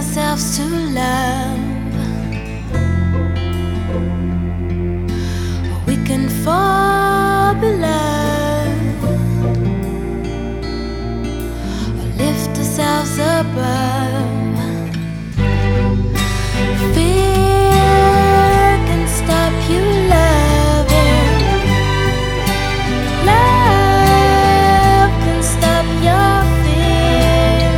ourselves to love, or we can fall below, or lift ourselves above. Fear can stop you loving. Love can stop your fear.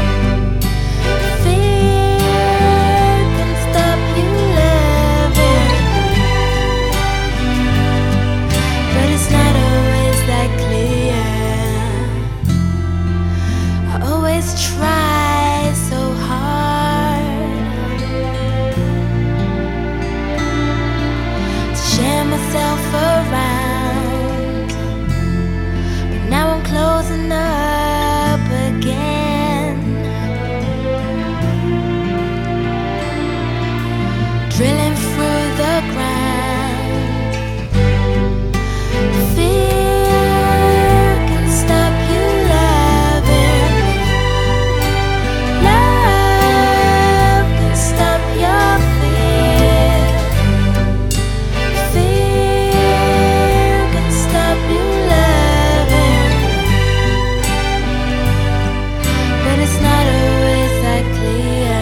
Fear can stop you loving. But it's not always that clear. I always try so hard to share myself around, but now I'm closing up again, drilling through the ground. Fear can stop you loving. Love can stop your fear. Fear can stop you loving. But it's not always that clear.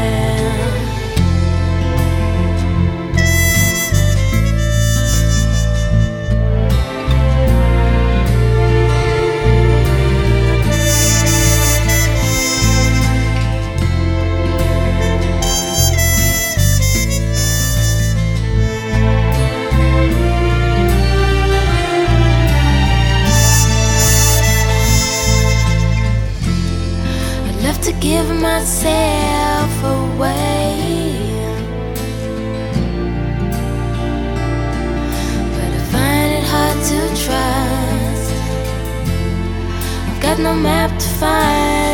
I'd love to give myself away, but I find it hard to trust. I've got no map to find